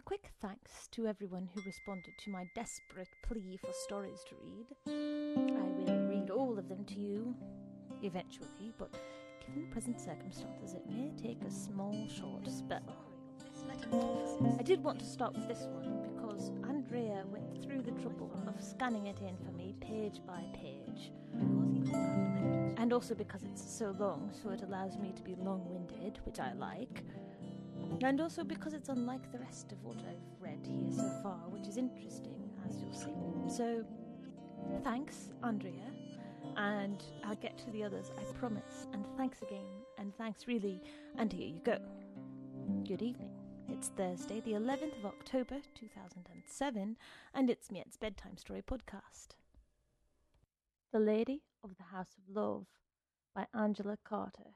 quick thanks to everyone who responded to my desperate plea for stories to read. I will read all of them to you eventually, but given present circumstances, it may take a small, short spell. I did want to start with this one because Andrea went through the trouble of scanning it in for me page by page. And also because it's so long, so it allows me to be long-winded, which I like. And also because it's unlike the rest of what I've read here so far, which is interesting, as you'll see. So, thanks, Andrea. And I'll get to the others, I promise. And thanks again, and thanks really, and here you go. Good evening. It's Thursday, the 11th of October, 2007, and it's Miet's Bedtime Story Podcast. The Lady of the House of Love by Angela Carter.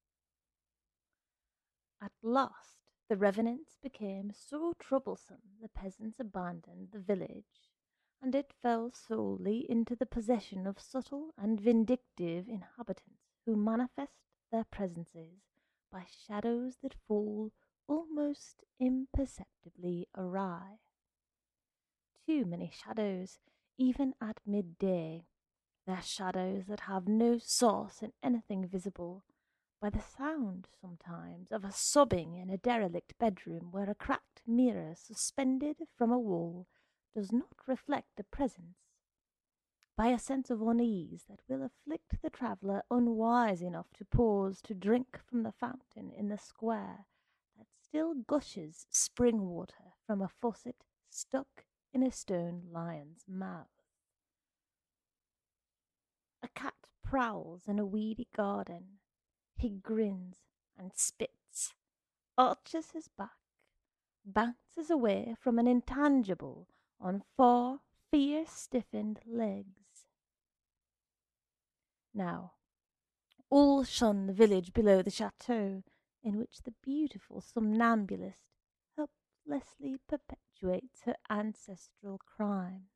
At last, the revenants became so troublesome the peasants abandoned the village, and it fell solely into the possession of subtle and vindictive inhabitants who manifest their presences by shadows that fall almost imperceptibly awry. Too many shadows, even at midday, their shadows that have no source in anything visible, by the sound sometimes of a sobbing in a derelict bedroom where a cracked mirror suspended from a wall does not reflect a presence, by a sense of unease that will afflict the traveller unwise enough to pause to drink from the fountain in the square that still gushes spring water from a faucet stuck in a stone lion's mouth. A cat prowls in a weedy garden. He grins and spits, arches his back, bounces away from an intangible on 4 fear-stiffened legs. Now, all shun the village below the chateau, in which the beautiful somnambulist helplessly perpetuates her ancestral crimes.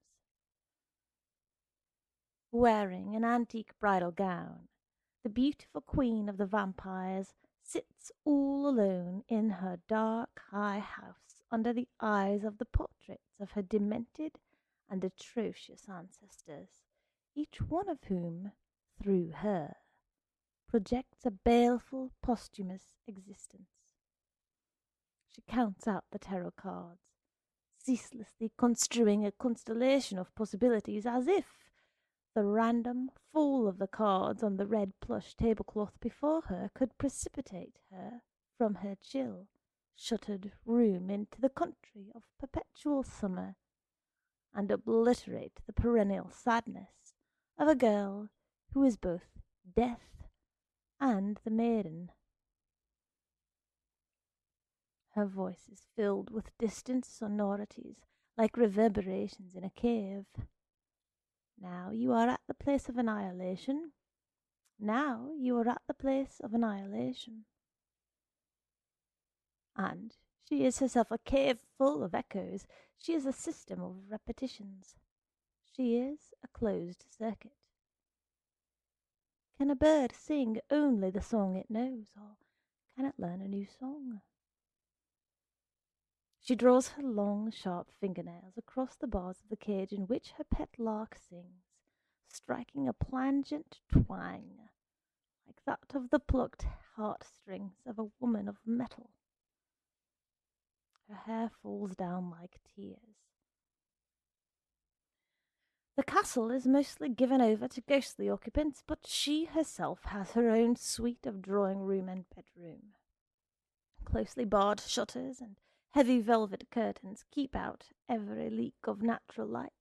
Wearing an antique bridal gown, the beautiful queen of the vampires sits all alone in her dark high house under the eyes of the portraits of her demented and atrocious ancestors, each one of whom, through her, projects a baleful posthumous existence. She counts out the tarot cards, ceaselessly construing a constellation of possibilities as if the random fall of the cards on the red plush tablecloth before her could precipitate her from her chill, shuttered room into the country of perpetual summer, and obliterate the perennial sadness of a girl who is both death and the maiden. Her voice is filled with distant sonorities, like reverberations in a cave. Now you are at the place of annihilation. Now you are at the place of annihilation. And she is herself a cave full of echoes. She is a system of repetitions. She is a closed circuit. Can a bird sing only the song it knows, or can it learn a new song? She draws her long, sharp fingernails across the bars of the cage in which her pet lark sings, striking a plangent twang, like that of the plucked heartstrings of a woman of metal. Her hair falls down like tears. The castle is mostly given over to ghostly occupants, but she herself has her own suite of drawing room and bedroom. Closely barred shutters and heavy velvet curtains keep out every leak of natural light.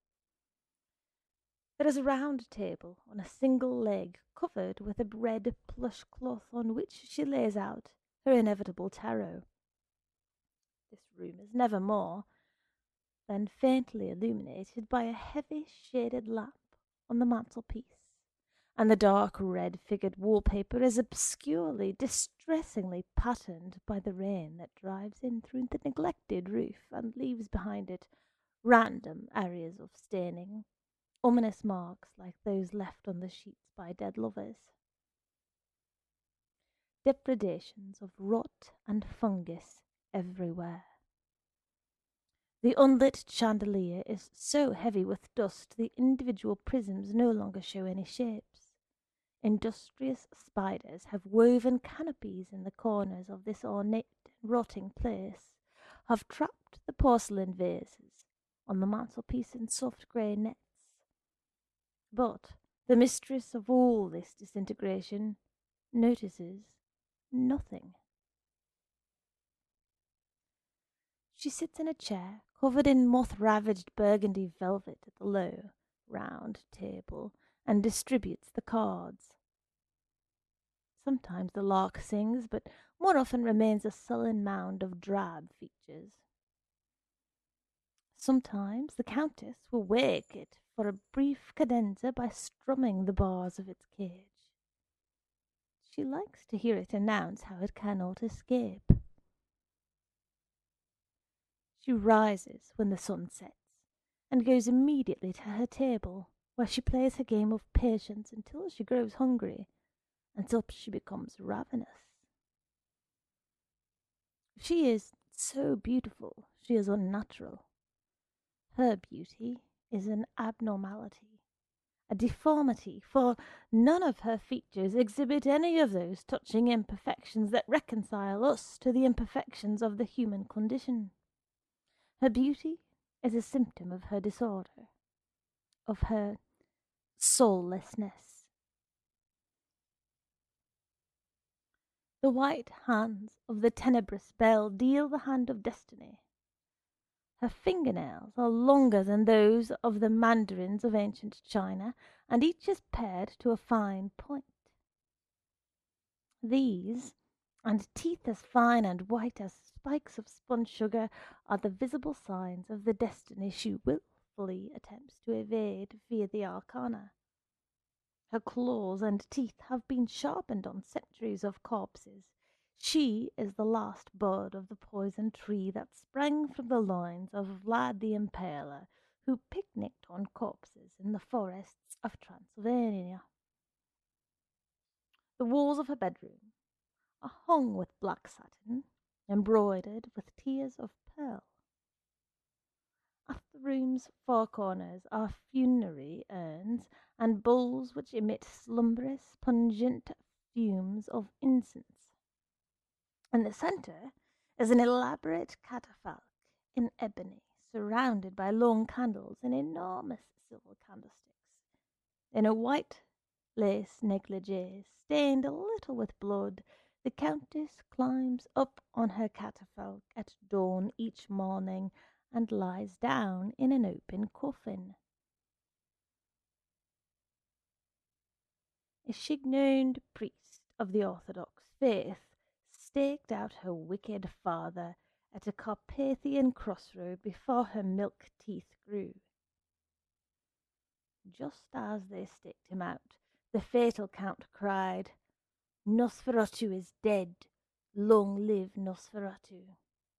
There is a round table on a single leg covered with a red plush cloth on which she lays out her inevitable tarot. This room is never more than faintly illuminated by a heavy shaded lamp on the mantelpiece, and the dark red-figured wallpaper is obscurely, distressingly patterned by the rain that drives in through the neglected roof and leaves behind it random areas of staining, ominous marks like those left on the sheets by dead lovers. Depredations of rot and fungus everywhere. The unlit chandelier is so heavy with dust the individual prisms no longer show any shapes. Industrious spiders have woven canopies in the corners of this ornate and rotting place, have trapped the porcelain vases on the mantelpiece in soft grey nets. But the mistress of all this disintegration notices nothing. She sits in a chair covered in moth-ravaged burgundy velvet at the low, round table and distributes the cards. Sometimes the lark sings, but more often remains a sullen mound of drab features. Sometimes the Countess will wake it for a brief cadenza by strumming the bars of its cage. She likes to hear it announce how it cannot escape. She rises when the sun sets, and goes immediately to her table, where she plays her game of patience until she grows hungry, until she becomes ravenous. She is so beautiful, she is unnatural. Her beauty is an abnormality, a deformity, for none of her features exhibit any of those touching imperfections that reconcile us to the imperfections of the human condition. Her beauty is a symptom of her disorder, of her soullessness. The white hands of the tenebrous belle deal the hand of destiny. Her fingernails are longer than those of the mandarins of ancient China, and each is pared to a fine point. These, and teeth as fine and white as spikes of spun sugar, are the visible signs of the destiny she wilfully attempts to evade via the arcana. Her claws and teeth have been sharpened on centuries of corpses. She is the last bud of the poison tree that sprang from the loins of Vlad the Impaler, who picnicked on corpses in the forests of Transylvania. The walls of her bedroom are hung with black satin, embroidered with tears of pearl. At the room's four corners are funerary urns and bowls which emit slumberous, pungent fumes of incense. In the centre is an elaborate catafalque in ebony, surrounded by long candles in enormous silver candlesticks. In a white lace negligee, stained a little with blood, the Countess climbs up on her catafalque at dawn each morning and lies down in an open coffin. A Chignoned priest of the Orthodox faith staked out her wicked father at a Carpathian crossroad before her milk teeth grew. Just as they staked him out, the fatal Count cried, "Nosferatu is dead! Long live Nosferatu!"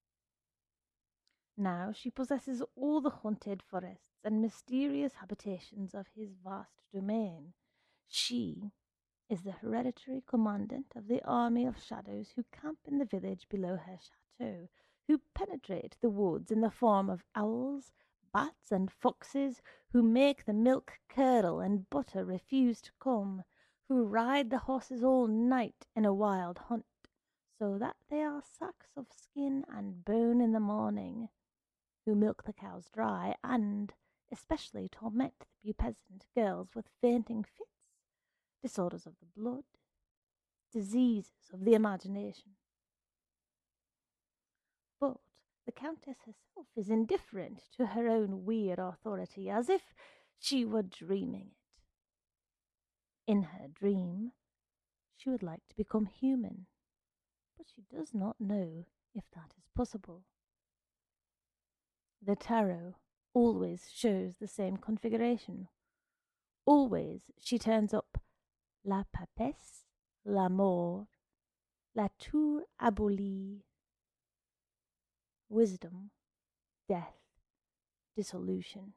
Now she possesses all the haunted forests and mysterious habitations of his vast domain. She is the hereditary commandant of the army of shadows who camp in the village below her chateau, who penetrate the woods in the form of owls, bats, and foxes, who make the milk curdle and butter refuse to come, who ride the horses all night in a wild hunt, so that they are sacks of skin and bone in the morning, who milk the cows dry, and especially torment the pubescent girls with fainting fits, disorders of the blood, diseases of the imagination. But the Countess herself is indifferent to her own weird authority, as if she were dreaming it. In her dream, she would like to become human, but she does not know if that is possible. The tarot always shows the same configuration. Always she turns up la papesse, la mort, la tour abolie, wisdom, death, dissolution.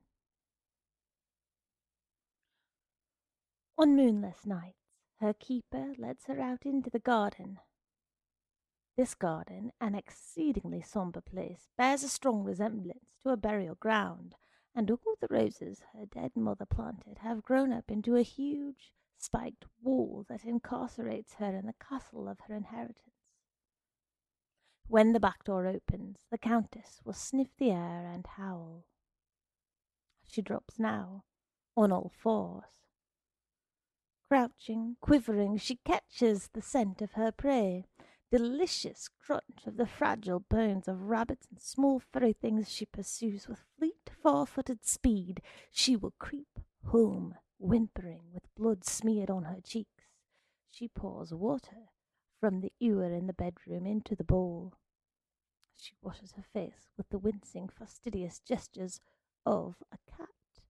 On moonless nights, her keeper lets her out into the garden. This garden, an exceedingly sombre place, bears a strong resemblance to a burial ground, and all the roses her dead mother planted have grown up into a huge spiked wall that incarcerates her in the castle of her inheritance. When the back door opens, the Countess will sniff the air and howl. She drops now, on all fours. Crouching, quivering, she catches the scent of her prey. Delicious crunch of the fragile bones of rabbits and small furry things she pursues with fleet four-footed speed. She will creep home, whimpering, with blood smeared on her cheeks. She pours water from the ewer in the bedroom into the bowl. She washes her face with the wincing, fastidious gestures of a cat.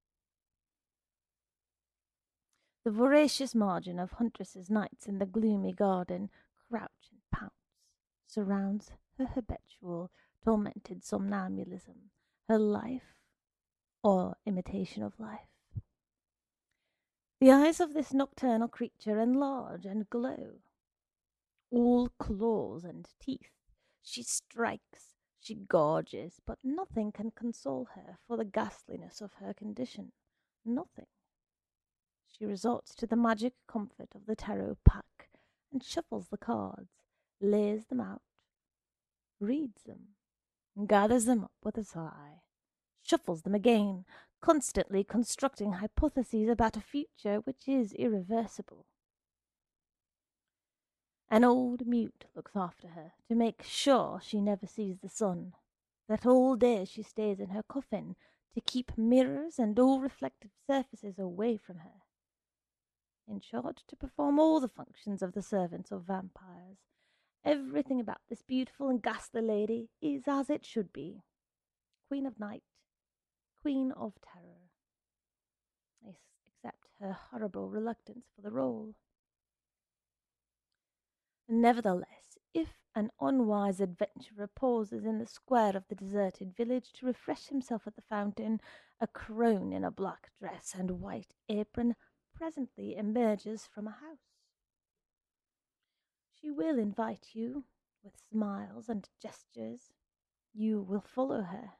The voracious margin of huntresses' nights in the gloomy garden crouch and pounce, surrounds her habitual, tormented somnambulism, her life, or imitation of life. The eyes of this nocturnal creature enlarge and glow. All claws and teeth, she strikes, she gorges, but nothing can console her for the ghastliness of her condition. Nothing. She resorts to the magic comfort of the tarot pack and shuffles the cards, lays them out, reads them, gathers them up with a sigh, shuffles them again, constantly constructing hypotheses about a future which is irreversible. An old mute looks after her to make sure she never sees the sun, that all day she stays in her coffin to keep mirrors and all reflective surfaces away from her. In short, to perform all the functions of the servants of vampires. Everything about this beautiful and ghastly lady is as it should be. Queen of night, queen of terror, except her horrible reluctance for the role. Nevertheless, if an unwise adventurer pauses in the square of the deserted village to refresh himself at the fountain, a crone in a black dress and white apron presently emerges from a house. She will invite you with smiles and gestures. You will follow her.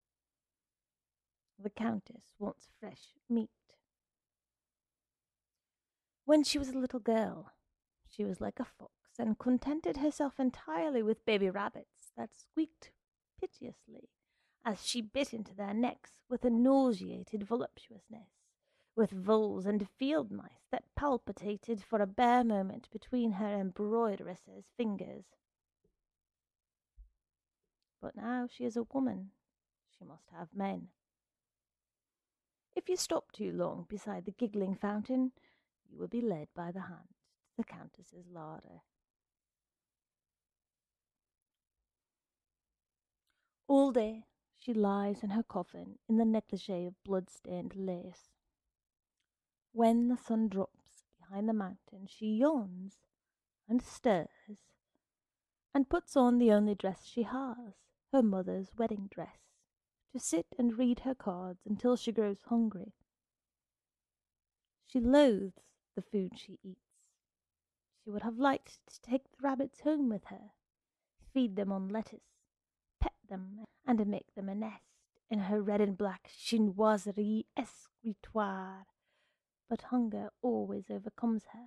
The Countess wants fresh meat. When she was a little girl, she was like a fox and contented herself entirely with baby rabbits that squeaked piteously as she bit into their necks with a nauseated voluptuousness, with voles and field mice that palpitated for a bare moment between her embroideress's fingers. But now she is a woman. She must have men. If you stop too long beside the giggling fountain, you will be led by the hand to the Countess's larder. All day she lies in her coffin in the negligee of blood-stained lace. When the sun drops behind the mountain, she yawns and stirs and puts on the only dress she has, her mother's wedding dress, to sit and read her cards until she grows hungry. She loathes the food she eats. She would have liked to take the rabbits home with her, feed them on lettuce, pet them, and make them a nest in her red and black chinoiserie escritoire, but hunger always overcomes her.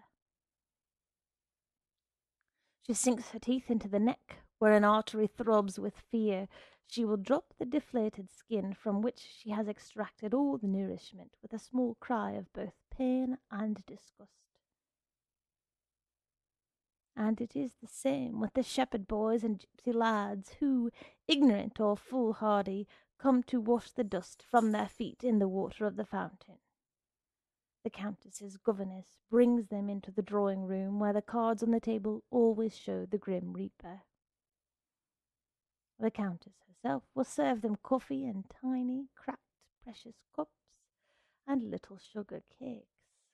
She sinks her teeth into the neck, where an artery throbs with fear. She will drop the deflated skin from which she has extracted all the nourishment with a small cry of both pain and disgust. And it is the same with the shepherd boys and gypsy lads who, ignorant or foolhardy, come to wash the dust from their feet in the water of the fountain. The Countess's governess brings them into the drawing-room, where the cards on the table always show the Grim Reaper. The Countess herself will serve them coffee in tiny, cracked, precious cups and little sugar cakes.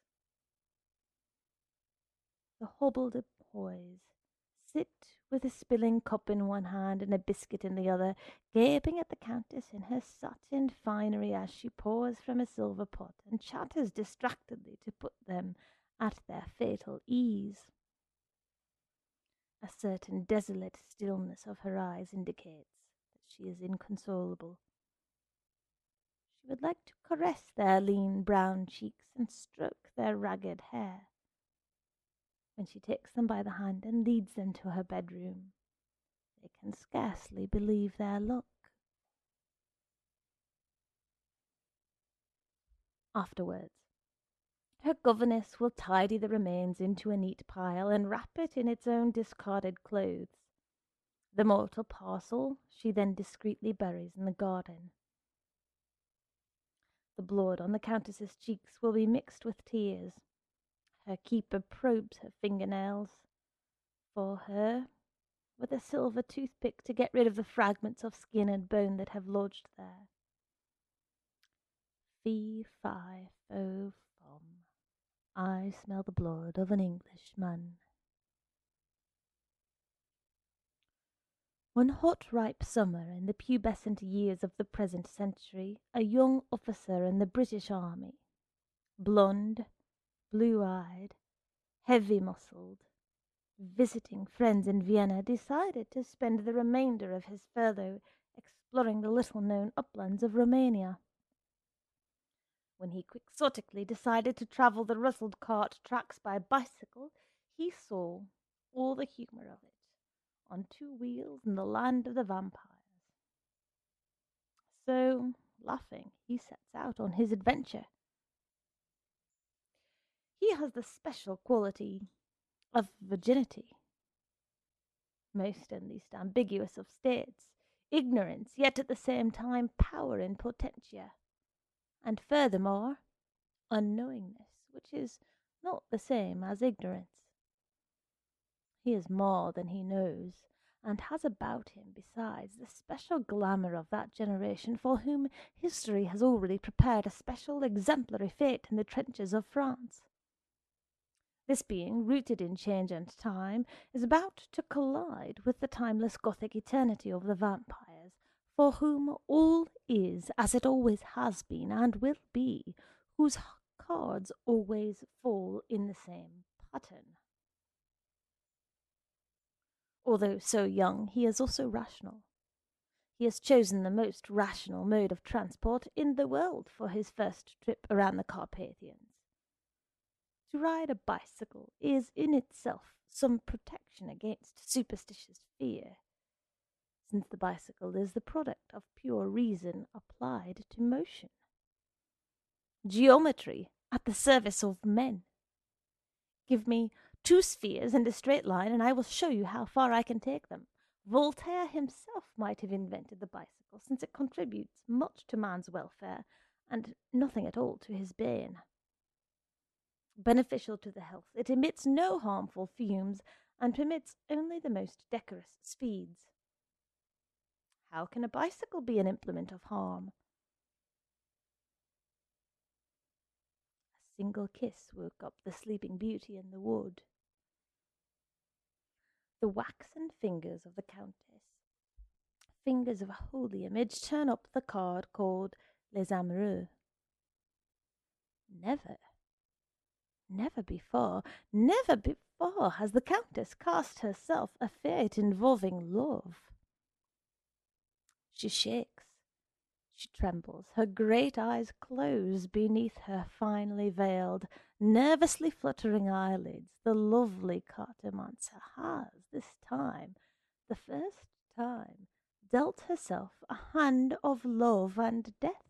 The hobbledehoys sit with a spilling cup in one hand and a biscuit in the other, gaping at the Countess in her satin finery as she pours from a silver pot and chatters distractedly to put them at their fatal ease. A certain desolate stillness of her eyes indicates that she is inconsolable. She would like to caress their lean brown cheeks and stroke their ragged hair. When she takes them by the hand and leads them to her bedroom, they can scarcely believe their luck. Afterwards, her governess will tidy the remains into a neat pile and wrap it in its own discarded clothes. The mortal parcel she then discreetly buries in the garden. The blood on the Countess's cheeks will be mixed with tears. Her keeper probes her fingernails for her with a silver toothpick to get rid of the fragments of skin and bone that have lodged there. Fee, fi, fo, fum. I smell the blood of an Englishman. One hot, ripe summer in the pubescent years of the present century, a young officer in the British Army, blonde, blue-eyed, heavy-muscled, visiting friends in Vienna, decided to spend the remainder of his furlough exploring the little-known uplands of Romania. When he quixotically decided to travel the rustled cart tracks by bicycle, he saw all the humour of it on two wheels in the land of the vampires. So, laughing, he sets out on his adventure. He has the special quality of virginity, most and least ambiguous of states, ignorance, yet at the same time power in potentia, and furthermore, unknowingness, which is not the same as ignorance. He is more than he knows, and has about him, besides, the special glamour of that generation for whom history has already prepared a special exemplary fate in the trenches of France. This being, rooted in change and time, is about to collide with the timeless Gothic eternity of the vampires, for whom all is as it always has been and will be, whose cards always fall in the same pattern. Although so young, he is also rational. He has chosen the most rational mode of transport in the world for his first trip around the Carpathians. To ride a bicycle is in itself some protection against superstitious fear, since the bicycle is the product of pure reason applied to motion. Geometry at the service of men. Give me 2 spheres and a straight line, and I will show you how far I can take them. Voltaire himself might have invented the bicycle, since it contributes much to man's welfare, and nothing at all to his bane. Beneficial to the health, it emits no harmful fumes, and permits only the most decorous speeds. How can a bicycle be an implement of harm? A single kiss woke up the sleeping beauty in the wood. The waxen fingers of the Countess, fingers of a holy image, turn up the card called Les Amoureux. Never before has the Countess cast herself a fate involving love. She shakes, she trembles, her great eyes close beneath her finely veiled, nervously fluttering eyelids. The lovely cartomancer has, this time, the first time, dealt herself a hand of love and death.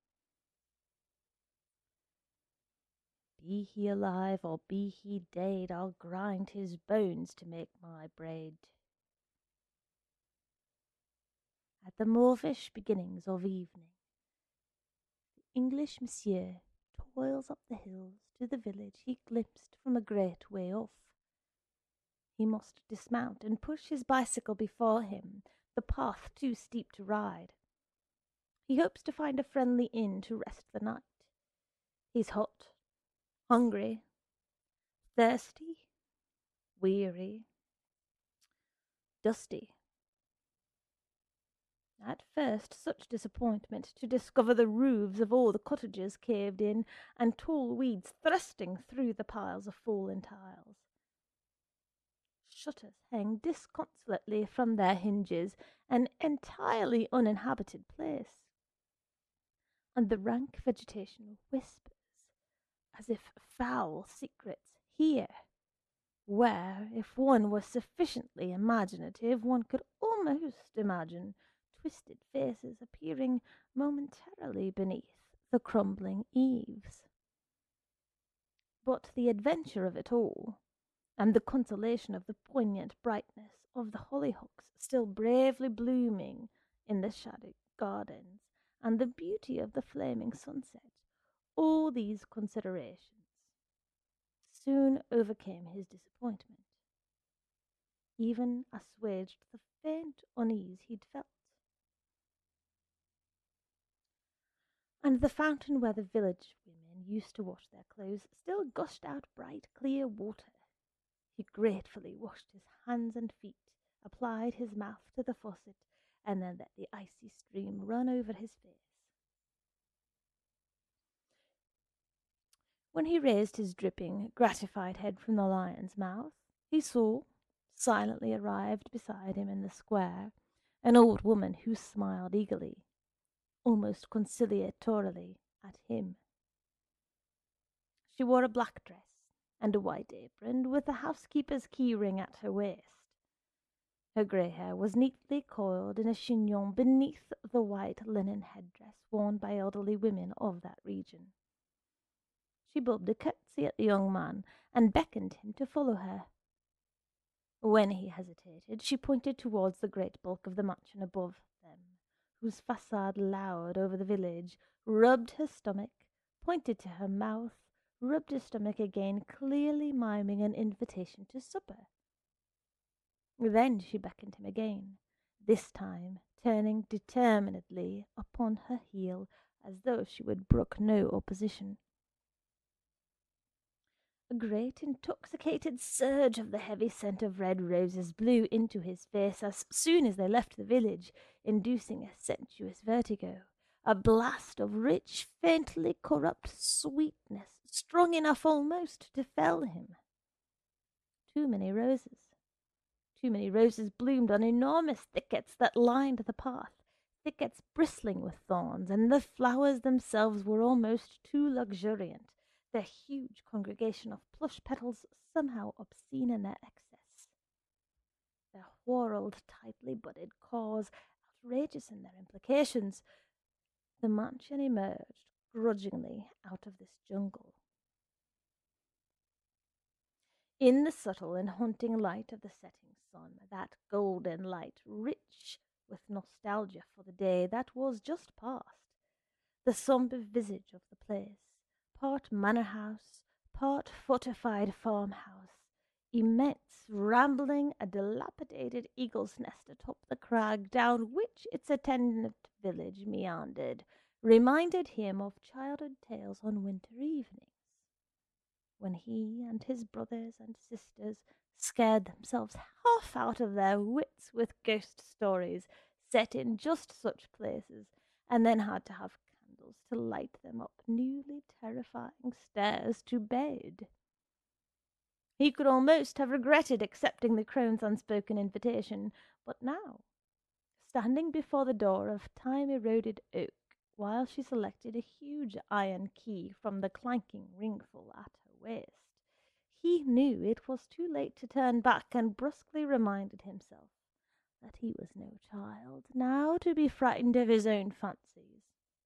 Be he alive or be he dead, I'll grind his bones to make my bread. At the mauvish beginnings of evening, the English monsieur toils up the hills to the village he glimpsed from a great way off. He must dismount and push his bicycle before him, the path too steep to ride. He hopes to find a friendly inn to rest the night. He's hot, hungry, thirsty, weary, dusty. At first, such disappointment to discover the roofs of all the cottages caved in, and tall weeds thrusting through the piles of fallen tiles. shutters hang disconsolately from their hinges, an entirely uninhabited place, and the rank vegetation whispers, as if foul secrets here, where, if one was sufficiently imaginative, one could almost imagine twisted faces appearing momentarily beneath the crumbling eaves. But the adventure of it all, and the consolation of the poignant brightness of the hollyhocks still bravely blooming in the shadowed gardens, and the beauty of the flaming sunset, all these considerations soon overcame his disappointment, even assuaged the faint unease he'd felt. And the fountain where the village women used to wash their clothes still gushed out bright, clear water. He gratefully washed his hands and feet, applied his mouth to the faucet, and then let the icy stream run over his face. When he raised his dripping, gratified head from the lion's mouth, he saw, silently arrived beside him in the square, an old woman who smiled eagerly, almost conciliatorily, at him. She wore a black dress and a white apron with a housekeeper's key ring at her waist. Her grey hair was neatly coiled in a chignon beneath the white linen headdress worn by elderly women of that region. She bobbed a curtsy at the young man and beckoned him to follow her. When he hesitated, she pointed towards the great bulk of the mansion above them, whose facade lowered over the village, rubbed her stomach, pointed to her mouth, rubbed her stomach again, clearly miming an invitation to supper. Then she beckoned him again, this time turning determinedly upon her heel as though she would brook no opposition. A great intoxicated surge of the heavy scent of red roses blew into his face as soon as they left the village, inducing a sensuous vertigo, a blast of rich, faintly corrupt sweetness, strong enough almost to fell him. Too many roses. Too many roses bloomed on enormous thickets that lined the path, thickets bristling with thorns, and the flowers themselves were almost too luxuriant, their huge congregation of plush petals somehow obscene in their excess, their whorled, tightly budded cores outrageous in their implications. The mansion emerged grudgingly out of this jungle. In the subtle and haunting light of the setting sun, that golden light, rich with nostalgia for the day that was just past, the sombre visage of the place, part manor house, part fortified farmhouse, immense, rambling, a dilapidated eagle's nest atop the crag down which its attendant village meandered, reminded him of childhood tales on winter evenings, when he and his brothers and sisters scared themselves half out of their wits with ghost stories set in just such places, and then had to have candles to light them up newly terrifying stairs to bed. He could almost have regretted accepting the crone's unspoken invitation, but now, standing before the door of time-eroded oak, while she selected a huge iron key from the clanking ringful at her waist, he knew it was too late to turn back, and brusquely reminded himself that he was no child now to be frightened of his own fancies.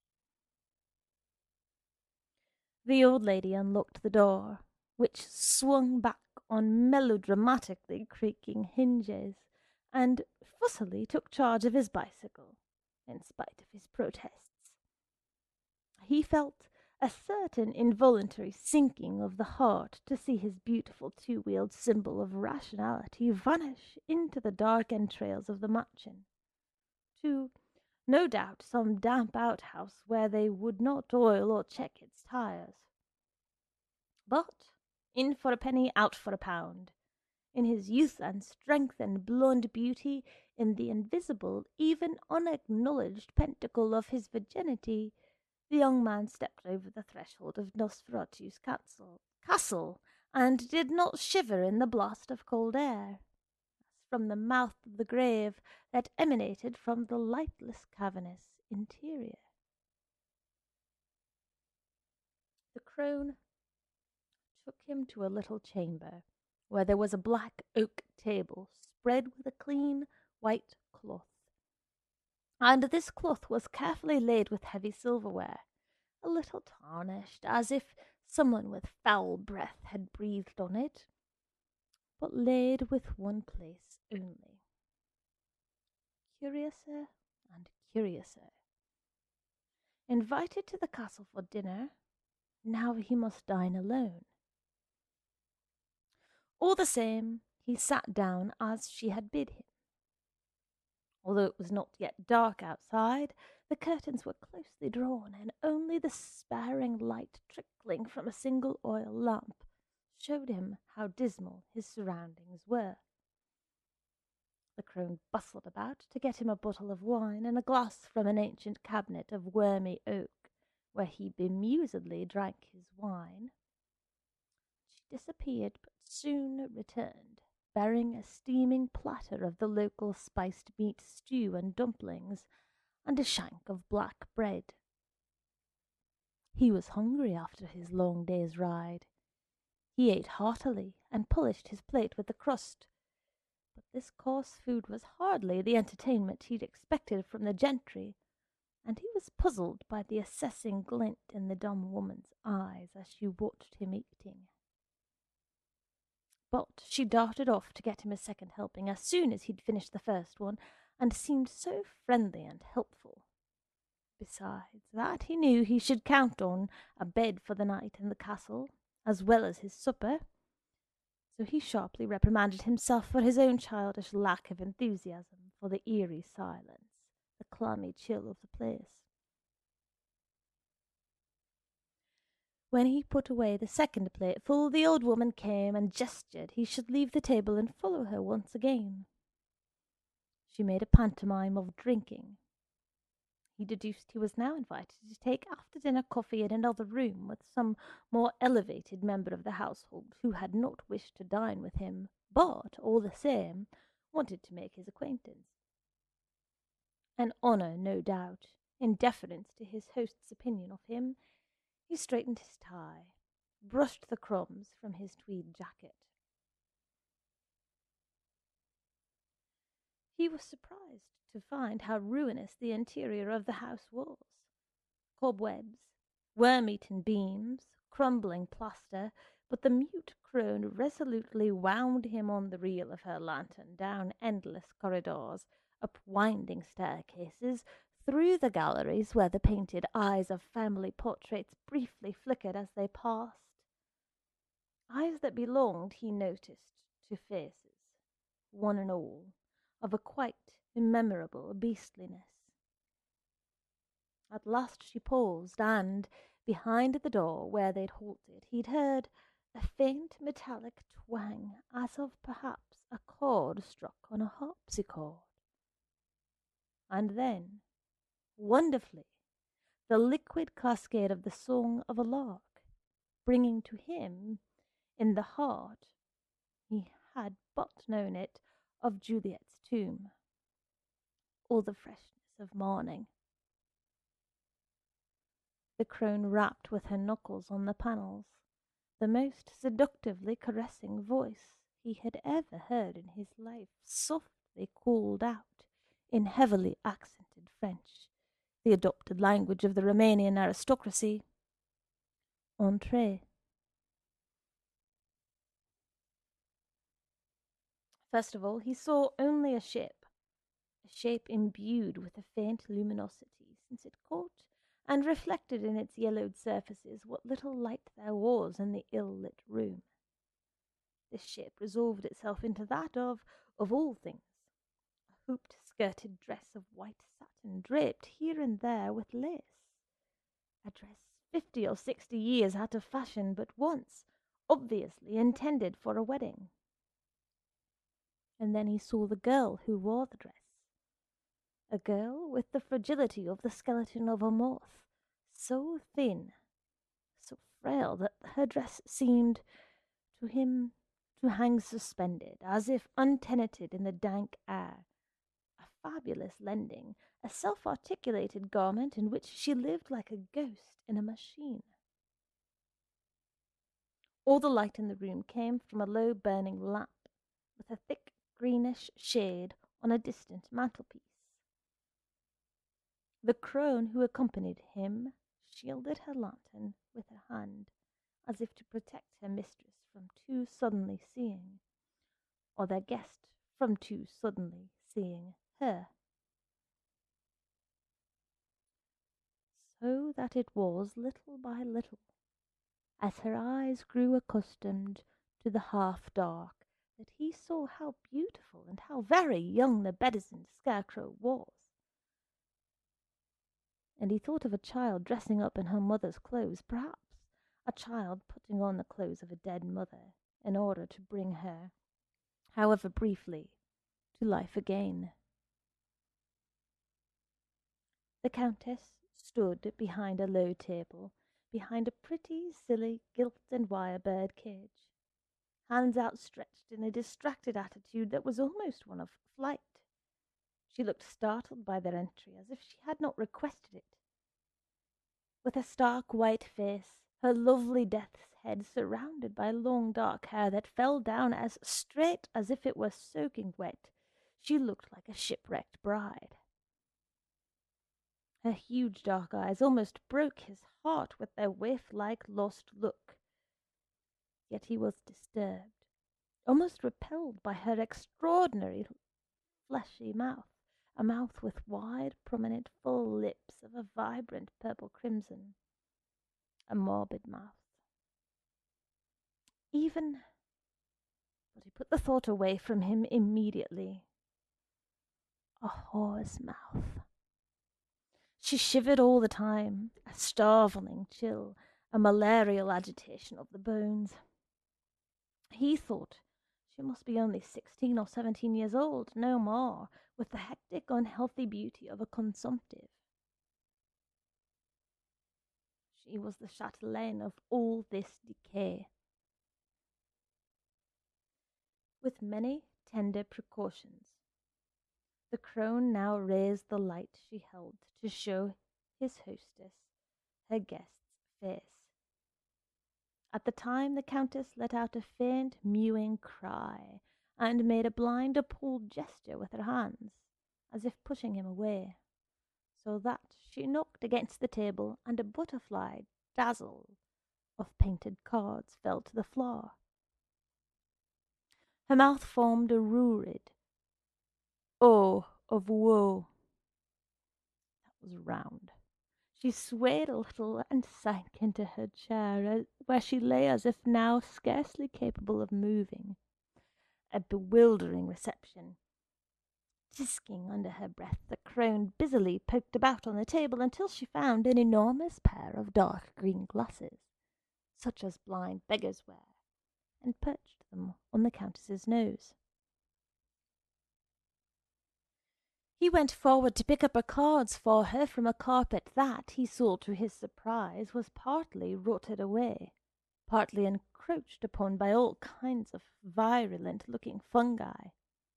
The old lady unlocked the door, which swung back on melodramatically creaking hinges, and fussily took charge of his bicycle, in spite of his protests. He felt a certain involuntary sinking of the heart to see his beautiful two-wheeled symbol of rationality vanish into the dark entrails of the mansion, to, no doubt, some damp outhouse where they would not oil or check its tires. But in for a penny, out for a pound. In his youth and strength and blonde beauty, in the invisible, even unacknowledged pentacle of his virginity, the young man stepped over the threshold of Nosferatu's castle, and did not shiver in the blast of cold air. from the mouth of the grave that emanated from the lightless cavernous interior. The crone took him to a little chamber, where there was a black oak table spread with a clean white cloth. And this cloth was carefully laid with heavy silverware, a little tarnished, as if someone with foul breath had breathed on it, but laid with one place only. Curiouser and curiouser. Invited to the castle for dinner, now he must dine alone. All the same, he sat down as she had bid him. Although it was not yet dark outside, the curtains were closely drawn, and only the sparing light trickling from a single oil lamp showed him how dismal his surroundings were. The crone bustled about to get him a bottle of wine and a glass from an ancient cabinet of wormy oak, where he bemusedly drank his wine. She disappeared, but soon returned, bearing a steaming platter of the local spiced meat stew and dumplings, and a shank of black bread. He was hungry after his long day's ride. He ate heartily and polished his plate with the crust. But this coarse food was hardly the entertainment he'd expected from the gentry, and he was puzzled by the assessing glint in the dumb woman's eyes as she watched him eating. But she darted off to get him a second helping as soon as he'd finished the first one, and seemed so friendly and helpful. Besides that, he knew he should count on a bed for the night in the castle, as well as his supper, so he sharply reprimanded himself for his own childish lack of enthusiasm for the eerie silence, the clammy chill of the place. When he put away the second plateful, the old woman came and gestured he should leave the table and follow her once again. She made a pantomime of drinking. He deduced he was now invited to take after-dinner coffee in another room with some more elevated member of the household who had not wished to dine with him, but, all the same, wanted to make his acquaintance. An honour, no doubt, in deference to his host's opinion of him. He straightened his tie, brushed the crumbs from his tweed jacket. He was surprised to find how ruinous the interior of the house was. Cobwebs, worm-eaten beams, crumbling plaster, but the mute crone resolutely wound him on the reel of her lantern down endless corridors, up winding staircases, through the galleries where the painted eyes of family portraits briefly flickered as they passed. Eyes that belonged, he noticed, to faces, one and all, of a quite immemorable beastliness. At last she paused, and, behind the door where they'd halted, he'd heard a faint metallic twang, as of perhaps a chord struck on a harpsichord. And then, wonderfully, the liquid cascade of the song of a lark, bringing to him, in the heart, he had but known it, of Juliet's tomb, all the freshness of morning. The crone rapped with her knuckles on the panels, the most seductively caressing voice he had ever heard in his life softly called out, in heavily accented French, the adopted language of the Romanian aristocracy, "Entrez." First of all, he saw only a shape imbued with a faint luminosity, since it caught and reflected in its yellowed surfaces what little light there was in the ill-lit room. This shape resolved itself into that of all things, a hooped-skirted dress of white satin draped here and there with lace, a dress 50 or 60 years out of fashion, but once obviously intended for a wedding. And then he saw the girl who wore the dress, a girl with the fragility of the skeleton of a moth, so thin, so frail that her dress seemed to him to hang suspended, as if untenanted in the dank air. A fabulous lending, a self-articulated garment in which she lived like a ghost in a machine. All the light in the room came from a low burning lamp, with a thick greenish shade on a distant mantelpiece. The crone who accompanied him shielded her lantern with her hand, as if to protect her mistress from too suddenly seeing, or their guest from too suddenly seeing her. So that it was little by little, as her eyes grew accustomed to the half dark, that he saw how beautiful and how very young the bedizened scarecrow was. And he thought of a child dressing up in her mother's clothes, perhaps a child putting on the clothes of a dead mother in order to bring her, however briefly, to life again. The Countess stood behind a low table, behind a pretty, silly, gilt and wire bird cage, hands outstretched in a distracted attitude that was almost one of flight. She looked startled by their entry, as if she had not requested it. With a stark white face, her lovely death's head surrounded by long dark hair that fell down as straight as if it were soaking wet, she looked like a shipwrecked bride. Her huge dark eyes almost broke his heart with their waif-like lost look. Yet he was disturbed, almost repelled by her extraordinary fleshy mouth, a mouth with wide, prominent, full lips of a vibrant purple crimson, a morbid mouth. But he put the thought away from him immediately. A whore's mouth. She shivered all the time, a starveling chill, a malarial agitation of the bones. He thought she must be only 16 or 17 years old, no more, with the hectic, unhealthy beauty of a consumptive. She was the chatelaine of all this decay. With many tender precautions, the crone now raised the light she held to show his hostess her guest's face. At the time the Countess let out a faint mewing cry, and made a blind appalled gesture with her hands, as if pushing him away, so that she knocked against the table, and a butterfly dazzle of painted cards fell to the floor. Her mouth formed a lurid O of woe that was round. She swayed a little and sank into her chair, where she lay as if now scarcely capable of moving. A bewildering reception. Tisking under her breath, the crone busily poked about on the table until she found an enormous pair of dark green glasses, such as blind beggars wear, and perched them on the Countess's nose. He went forward to pick up her cards for her from a carpet that, he saw to his surprise, was partly rotted away, partly encroached upon by all kinds of virulent-looking fungi.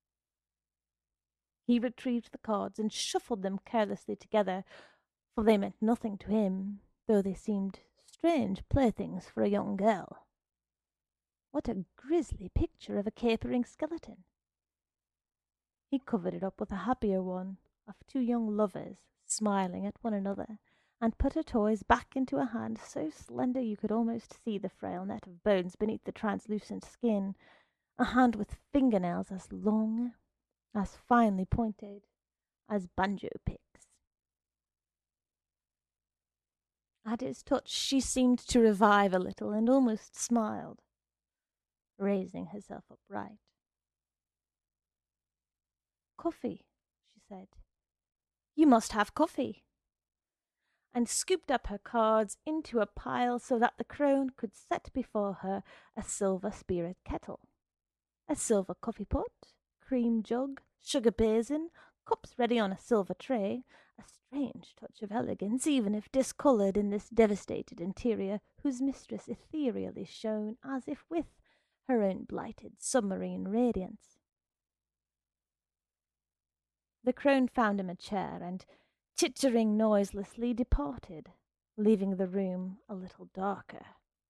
He retrieved the cards and shuffled them carelessly together, for they meant nothing to him, though they seemed strange playthings for a young girl. What a grisly picture of a capering skeleton! He covered it up with a happier one, of two young lovers smiling at one another, and put her toys back into a hand so slender you could almost see the frail net of bones beneath the translucent skin, a hand with fingernails as long, as finely pointed, as banjo picks. At his touch she seemed to revive a little, and almost smiled, raising herself upright. "Coffee," she said. "You must have coffee," and scooped up her cards into a pile so that the crone could set before her a silver spirit kettle, a silver coffee pot, cream jug, sugar basin, cups ready on a silver tray, a strange touch of elegance, even if discoloured in this devastated interior, whose mistress ethereally shone as if with her own blighted submarine radiance. The crone found him a chair and, tittering noiselessly, departed, leaving the room a little darker.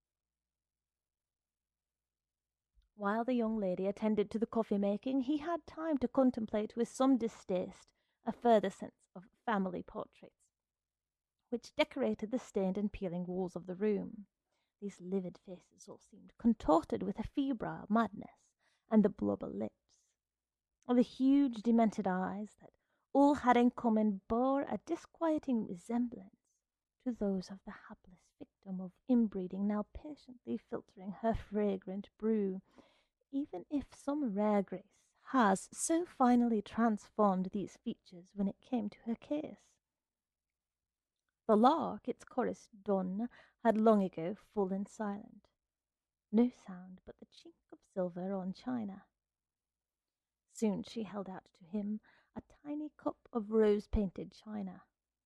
While the young lady attended to the coffee making, he had time to contemplate with some distaste a further sense of family portraits, which decorated the stained and peeling walls of the room. These livid faces all seemed contorted with a febrile madness, and the blubber lips, or the huge demented eyes that all had in common bore a disquieting resemblance to those of the hapless victim of inbreeding now patiently filtering her fragrant brew, even if some rare grace has so finally transformed these features when it came to her case. The lark, its chorus done, had long ago fallen silent. No sound but the chink of silver on china. Soon she held out to him a tiny cup of rose-painted china.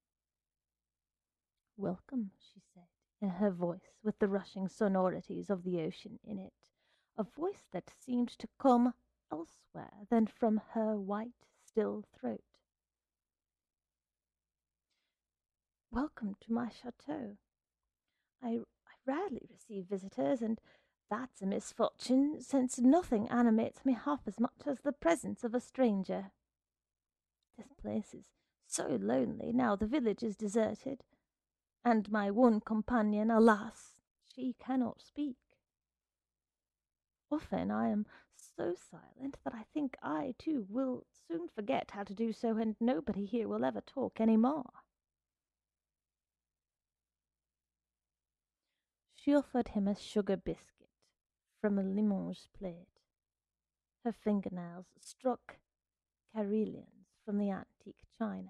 "Welcome," she said, in her voice with the rushing sonorities of the ocean in it, a voice that seemed to come elsewhere than from her white, still throat. "Welcome to my chateau. I rarely receive visitors, and that's a misfortune, since nothing animates me half as much as the presence of a stranger. This place is so lonely now the village is deserted, and my one companion, alas, she cannot speak. Often I am so silent that I think I, too, will soon forget how to do so, and nobody here will ever talk any more." She offered him a sugar biscuit from a Limoges plate. Her fingernails struck carillons from the antique china.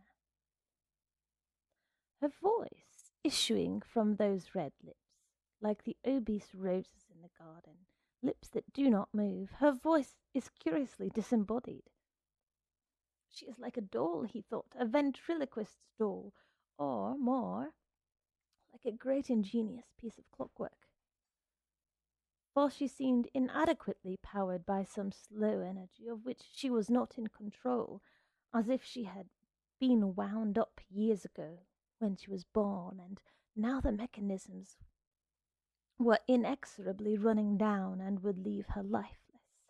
Her voice, issuing from those red lips, like the obese roses in the garden, lips that do not move, her voice is curiously disembodied. She is like a doll, he thought, a ventriloquist's doll, or more, like a great ingenious piece of clockwork. For she seemed inadequately powered by some slow energy of which she was not in control, as if she had been wound up years ago when she was born, and now the mechanisms were inexorably running down and would leave her lifeless.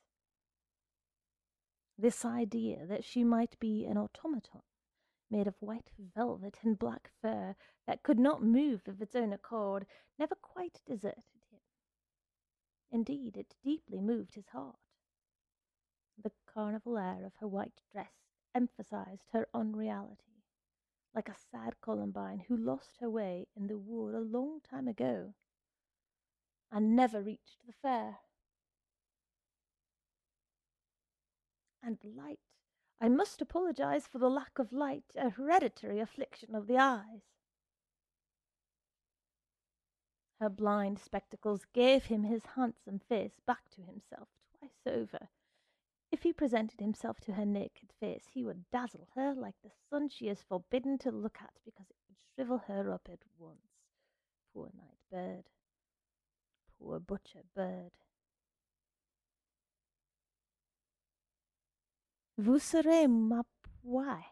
This idea that she might be an automaton, made of white velvet and black fur, that could not move of its own accord, never quite deserted him. Indeed, it deeply moved his heart. The carnival air of her white dress emphasized her unreality, like a sad Columbine who lost her way in the wood a long time ago and never reached the fair. And light. I must apologize for the lack of light, a hereditary affliction of the eyes. Her blind spectacles gave him his handsome face back to himself twice over. If he presented himself to her naked face, he would dazzle her like the sun she is forbidden to look at because it would shrivel her up at once. Poor night bird. Poor butcher bird. Vous serez ma proie.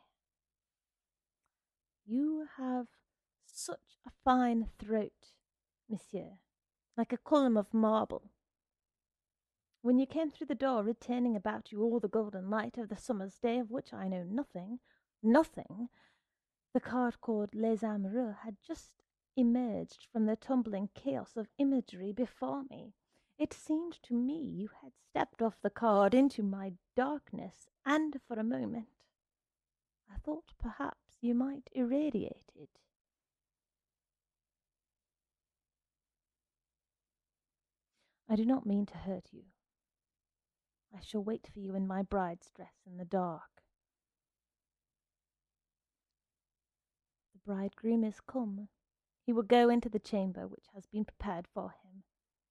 You have such a fine throat, monsieur, like a column of marble. When you came through the door, retaining about you all the golden light of the summer's day, of which I know nothing, the card called Les Amoureux had just emerged from the tumbling chaos of imagery before me. It seemed to me you had stepped off the card into my darkness, and for a moment I thought perhaps you might irradiate it. I do not mean to hurt you. I shall wait for you in my bride's dress in the dark. The bridegroom is come. He will go into the chamber which has been prepared for him.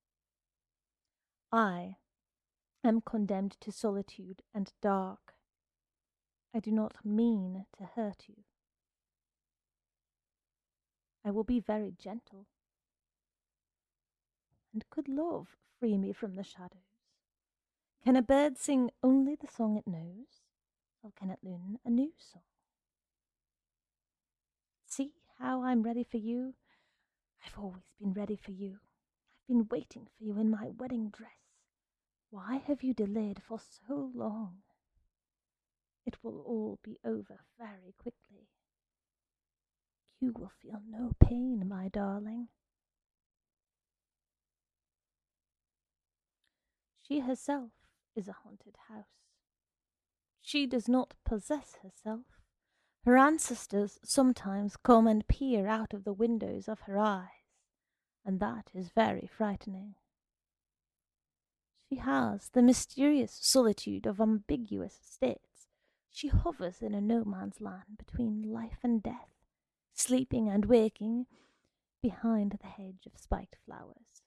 I am condemned to solitude and dark. I do not mean to hurt you. I will be very gentle. And could love free me from the shadows? Can a bird sing only the song it knows, or can it learn a new song? See how I'm ready for you? I've always been ready for you. I've been waiting for you in my wedding dress. Why have you delayed for so long? It will all be over very quickly. You will feel no pain, my darling. She herself is a haunted house. She does not possess herself. Her ancestors sometimes come and peer out of the windows of her eyes, and that is very frightening. She has the mysterious solitude of ambiguous states. She hovers in a no man's land between life and death, sleeping and waking behind the hedge of spiked flowers.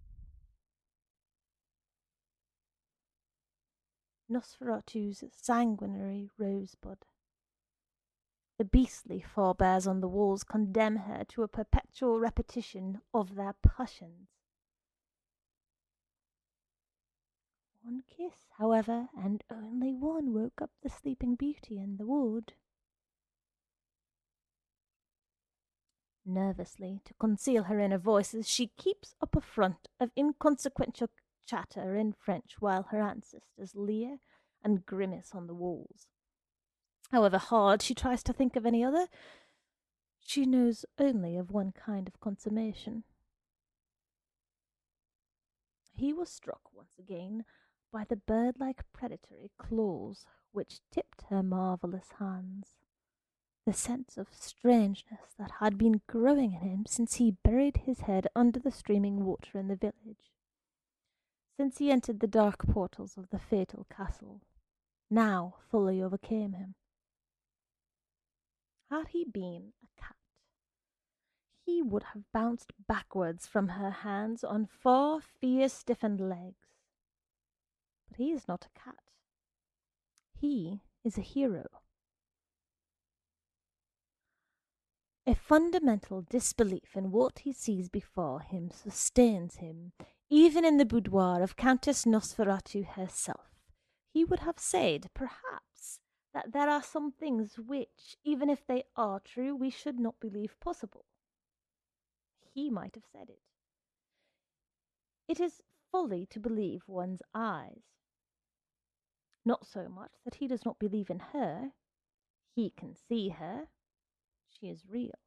Nosferatu's sanguinary rosebud. The beastly forebears on the walls condemn her to a perpetual repetition of their passions. One kiss, however, and only one, woke up the sleeping beauty in the wood. Nervously, to conceal her inner voices, she keeps up a front of inconsequential chatter in French while her ancestors leer and grimace on the walls. However hard she tries to think of any other, she knows only of one kind of consummation. He was struck once again by the bird-like predatory claws which tipped her marvellous hands. The sense of strangeness that had been growing in him since he buried his head under the streaming water in the village, since he entered the dark portals of the fatal castle, now fully overcame him. Had he been a cat, he would have bounced backwards from her hands on 4 fear-stiffened legs. But he is not a cat. He is a hero. A fundamental disbelief in what he sees before him sustains him, even in the boudoir of Countess Nosferatu herself. He would have said, perhaps, that there are some things which, even if they are true, we should not believe possible. He might have said it. It is folly to believe one's eyes. Not so much that he does not believe in her. He can see her. She is real.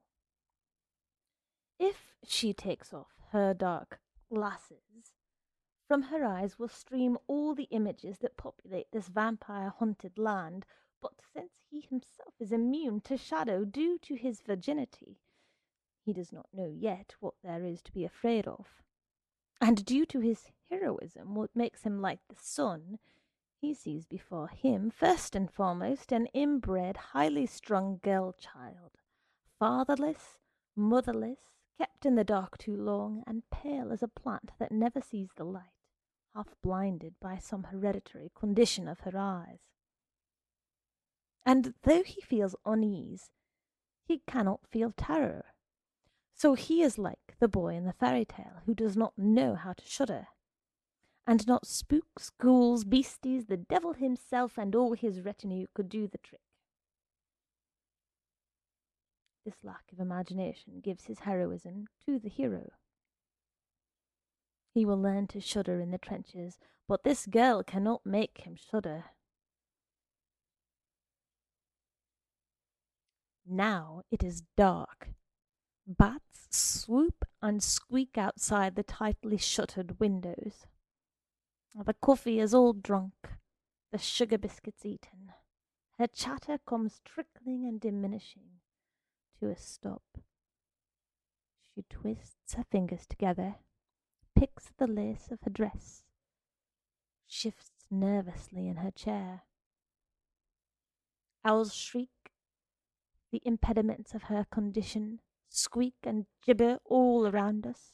If she takes off her dark glasses, from her eyes will stream all the images that populate this vampire-haunted land, but since he himself is immune to shadow due to his virginity, he does not know yet what there is to be afraid of. And due to his heroism, what makes him like the sun, he sees before him, first and foremost, an inbred, highly strung girl child, fatherless, motherless, kept in the dark too long, and pale as a plant that never sees the light, half blinded by some hereditary condition of her eyes. And though he feels unease, he cannot feel terror. So he is like the boy in the fairy tale who does not know how to shudder. And not spooks, ghouls, beasties, the devil himself and all his retinue could do the trick. This lack of imagination gives his heroism to the hero. He will learn to shudder in the trenches, but this girl cannot make him shudder. Now it is dark. Bats swoop and squeak outside the tightly shuttered windows. The coffee is all drunk, the sugar biscuits eaten. Her chatter comes trickling and diminishing to a stop. She twists her fingers together, picks at the lace of her dress, shifts nervously in her chair. Owls shriek, the impediments of her condition squeak and gibber all around us.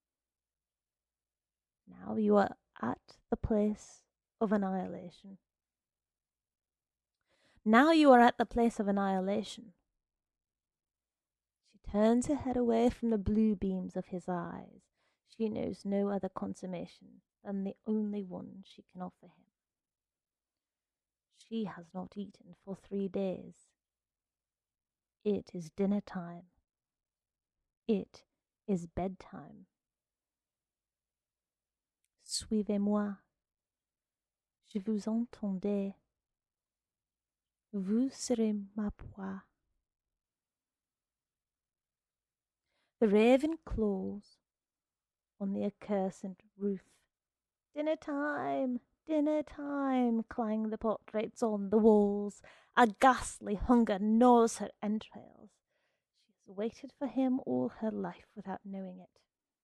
Now you are at the place of annihilation. Now you are at the place of annihilation. She turns her head away from the blue beams of his eyes. She knows no other consummation than the only one she can offer him. She has not eaten for 3 days. It is dinner time. It is bedtime. Suivez-moi. Je vous entendais. Vous serez ma proie. The raven claws on the accursed roof. Dinner time, clang the portraits on the walls. A ghastly hunger gnaws her entrails. She has waited for him all her life without knowing it.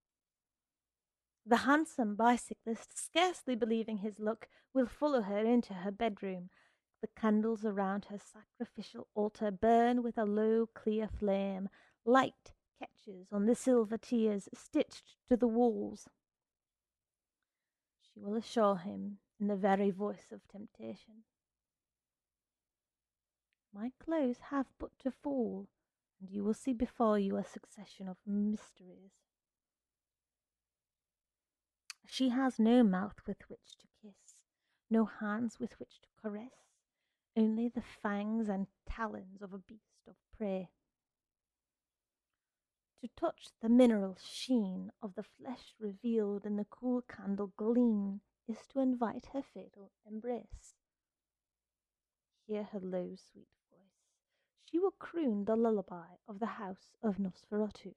The handsome bicyclist, scarcely believing his luck, will follow her into her bedroom. The candles around her sacrificial altar burn with a low, clear flame. Light catches on the silver tears stitched to the walls. She will assure him in the very voice of temptation. My clothes have but to fall, and you will see before you a succession of mysteries. She has no mouth with which to kiss, no hands with which to caress, only the fangs and talons of a beast of prey. To touch the mineral sheen of the flesh revealed in the cool candle gleam is to invite her fatal embrace. Hear her low, sweet voice. She will croon the lullaby of the house of Nosferatu.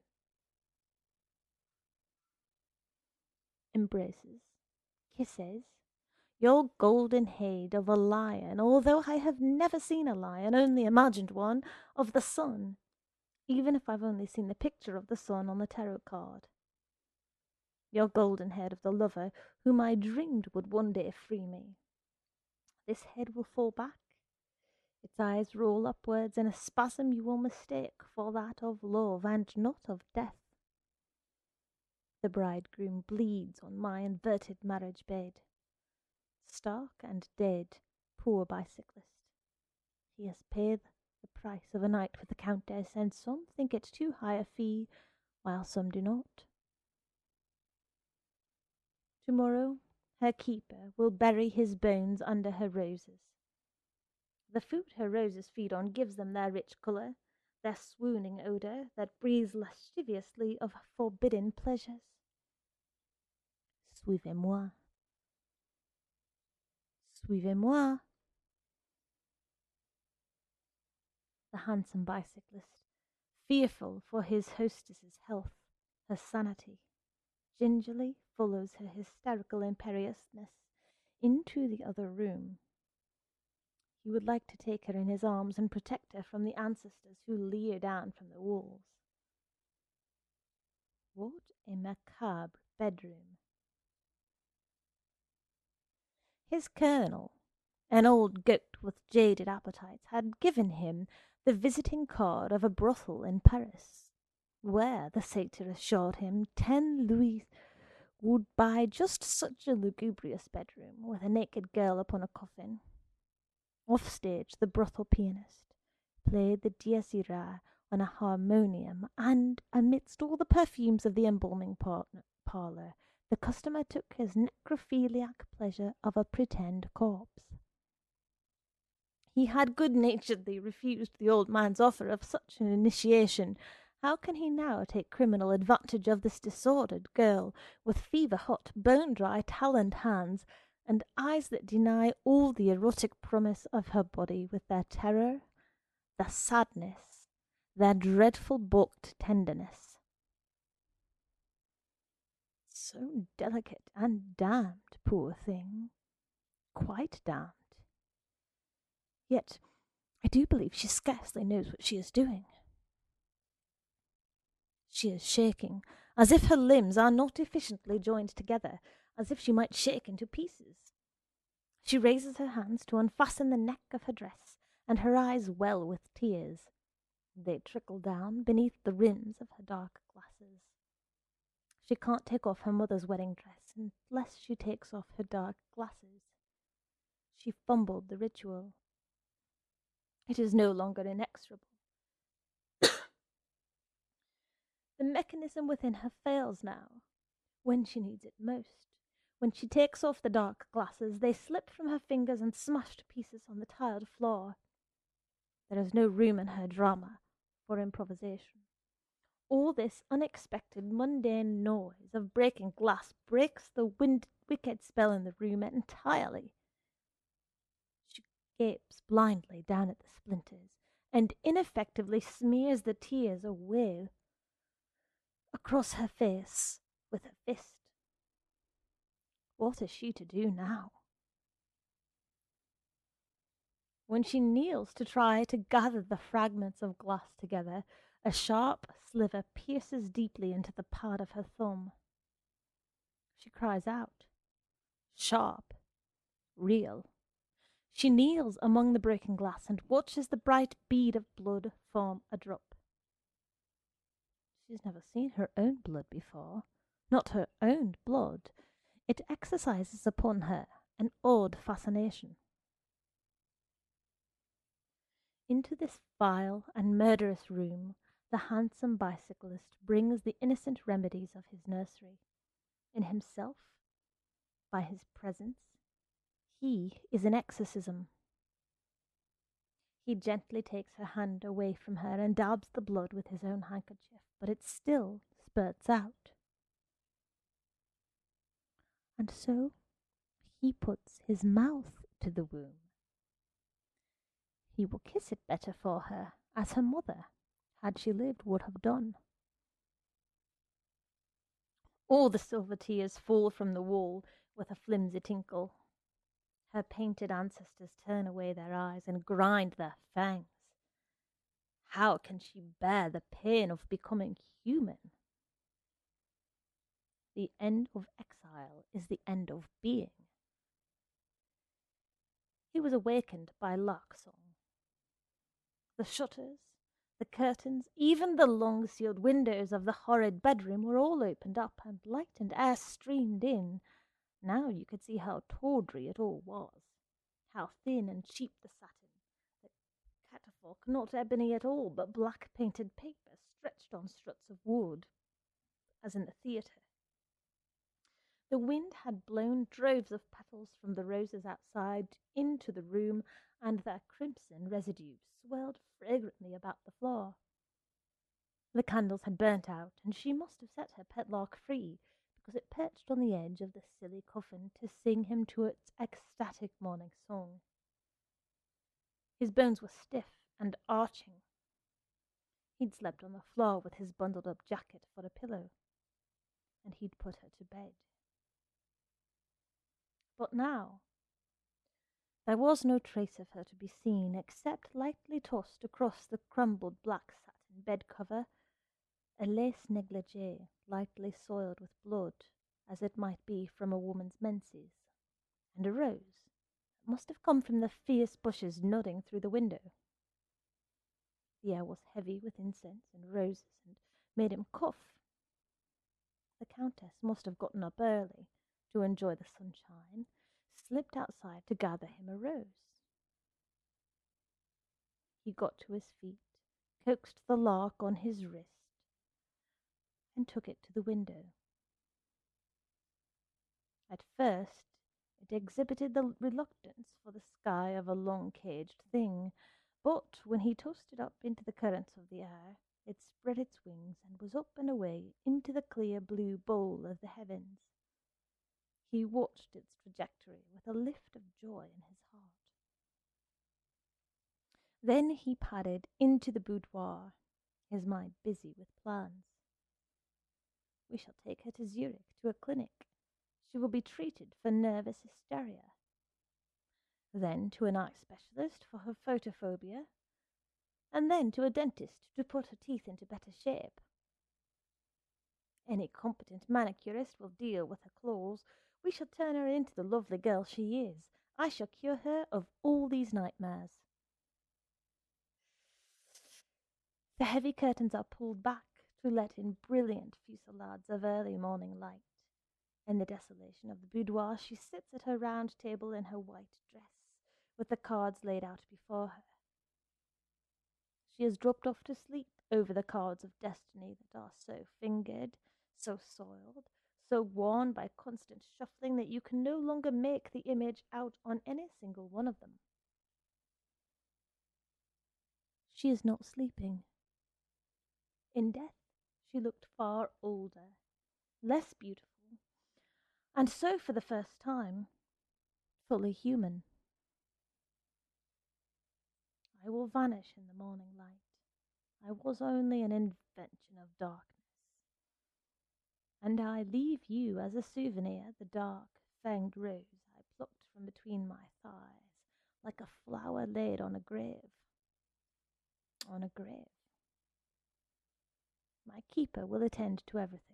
Embraces, kisses, your golden head of a lion, although I have never seen a lion, only imagined one, of the sun, even if I've only seen the picture of the sun on the tarot card. Your golden head of the lover whom I dreamed would one day free me. This head will fall back, its eyes roll upwards in a spasm you will mistake for that of love and not of death. The bridegroom bleeds on my inverted marriage bed. Stark and dead, poor bicyclist. He has paid the price of a night with the Countess, and some think it too high a fee, while some do not. Tomorrow her keeper will bury his bones under her roses. The food her roses feed on gives them their rich colour, their swooning odour that breathes lasciviously of forbidden pleasures. Suivez-moi. Suivez-moi. The handsome bicyclist, fearful for his hostess's health, her sanity, gingerly follows her hysterical imperiousness into the other room. He would like to take her in his arms and protect her from the ancestors who leer down from the walls. What a macabre bedroom! His colonel, an old goat with jaded appetites, had given him the visiting card of a brothel in Paris, where, the satyr assured him, 10 louis would buy just such a lugubrious bedroom, with a naked girl upon a coffin. Off stage, the brothel pianist played the Dies Irae on a harmonium, and amidst all the perfumes of the embalming parlour, the customer took his necrophiliac pleasure of a pretend corpse. He had good-naturedly refused the old man's offer of such an initiation. How can he now take criminal advantage of this disordered girl, with fever-hot, bone-dry, taloned hands, and eyes that deny all the erotic promise of her body, with their terror, their sadness, their dreadful balked tenderness? So delicate and damned, poor thing, quite damned. Yet I do believe she scarcely knows what she is doing. She is shaking, as if her limbs are not efficiently joined together, as if she might shake into pieces. She raises her hands to unfasten the neck of her dress, and her eyes well with tears. They trickle down beneath the rims of her dark glasses. She can't take off her mother's wedding dress unless she takes off her dark glasses. She fumbled the ritual. It is no longer inexorable. The mechanism within her fails now, when she needs it most, When she takes off the dark glasses, they slip from her fingers and smash to pieces on the tiled floor. There is no room in her drama for improvisation. All this unexpected, mundane noise of breaking glass breaks the wicked spell in the room entirely. She gapes blindly down at the splinters and ineffectively smears the tears away across her face with her fist. What is she to do now? When she kneels to try to gather the fragments of glass together, a sharp sliver pierces deeply into the pad of her thumb. She cries out. Sharp. Real. She kneels among the broken glass and watches the bright bead of blood form a drop. She's never seen her own blood before. Not her own blood. It exercises upon her an odd fascination. Into this vile and murderous room the handsome bicyclist brings the innocent remedies of his nursery. In himself, by his presence, he is an exorcism. He gently takes her hand away from her and dabs the blood with his own handkerchief, but it still spurts out. And so he puts his mouth to the wound. He will kiss it better for her, as her mother, had she lived, would have done. All the silver tears fall from the wall with a flimsy tinkle. Her painted ancestors turn away their eyes and grind their fangs. How can she bear the pain of becoming human? The end of exile is the end of being. He was awakened by lark song. The shutters, the curtains, even the long-sealed windows of the horrid bedroom were all opened up, and light and air streamed in. Now you could see how tawdry it all was, how thin and cheap the satin, the catafalque not ebony at all, but black painted paper stretched on struts of wood, as in the theatre. The wind had blown droves of petals from the roses outside into the room, and their crimson residue swirled fragrantly about the floor. The candles had burnt out, and she must have set her pet lark free, because it perched on the edge of the silly coffin to sing him to its ecstatic morning song. His bones were stiff and arching. He'd slept on the floor with his bundled-up jacket for a pillow, and he'd put her to bed. But now there was no trace of her to be seen, except lightly tossed across the crumbled black satin bed cover, a lace negligee lightly soiled with blood, as it might be from a woman's menses, and a rose that must have come from the fierce bushes nodding through the window. The air was heavy with incense and roses, and made him cough. The Countess must have gotten up early to enjoy the sunshine, slipped outside to gather him a rose. He got to his feet, coaxed the lark on his wrist, and took it to the window. At first, it exhibited the reluctance for the sky of a long-caged thing, but when he tossed it up into the currents of the air, it spread its wings and was up and away into the clear blue bowl of the heavens. He watched its trajectory with a lift of joy in his heart. Then he padded into the boudoir, his mind busy with plans. We shall take her to Zurich, to a clinic. She will be treated for nervous hysteria. Then to an eye specialist for her photophobia, and then to a dentist to put her teeth into better shape. Any competent manicurist will deal with her claws. We shall turn her into the lovely girl she is. I shall cure her of all these nightmares. The heavy curtains are pulled back to let in brilliant fusillades of early morning light. In the desolation of the boudoir, she sits at her round table in her white dress, with the cards laid out before her. She has dropped off to sleep over the cards of destiny that are so fingered, so soiled, so worn by constant shuffling that you can no longer make the image out on any single one of them. She is not sleeping. In death, she looked far older, less beautiful, and so for the first time, fully human. I will vanish in the morning light. I was only an invention of darkness. And I leave you as a souvenir the dark, fanged rose I plucked from between my thighs, like a flower laid on a grave. On a grave. My keeper will attend to everything.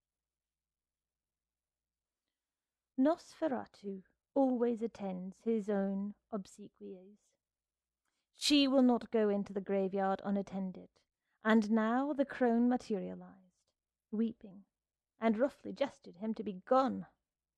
Nosferatu always attends his own obsequies. She will not go into the graveyard unattended. And now the crone materialized, weeping, and roughly gestured him to be gone.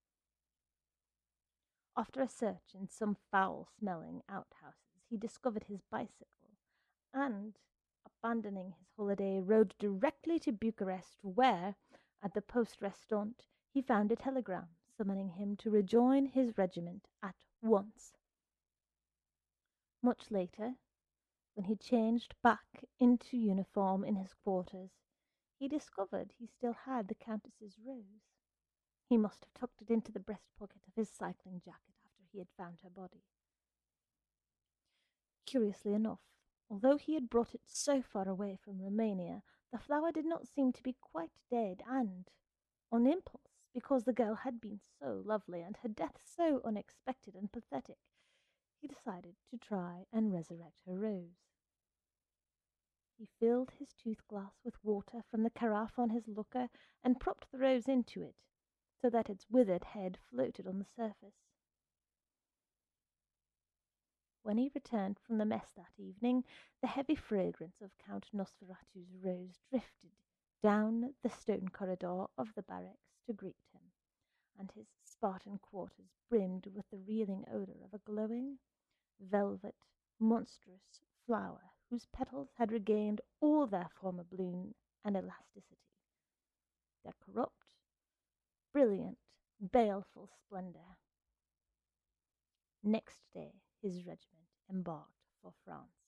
After a search in some foul-smelling outhouses, he discovered his bicycle and, abandoning his holiday, rode directly to Bucharest, where, at the poste restante, he found a telegram summoning him to rejoin his regiment at once. Much later, when he changed back into uniform in his quarters, he discovered he still had the Countess's rose. He must have tucked it into the breast pocket of his cycling jacket after he had found her body. Curiously enough, although he had brought it so far away from Romania, the flower did not seem to be quite dead, and, on impulse, because the girl had been so lovely and her death so unexpected and pathetic, he decided to try and resurrect her rose. He filled his tooth-glass with water from the carafe on his locker and propped the rose into it, so that its withered head floated on the surface. When he returned from the mess that evening, the heavy fragrance of Count Nosferatu's rose drifted down the stone corridor of the barracks to greet him, and his Spartan quarters brimmed with the reeling odour of a glowing, velvet, monstrous flower whose petals had regained all their former bloom and elasticity, their corrupt, brilliant, baleful splendour. Next day his regiment embarked for France.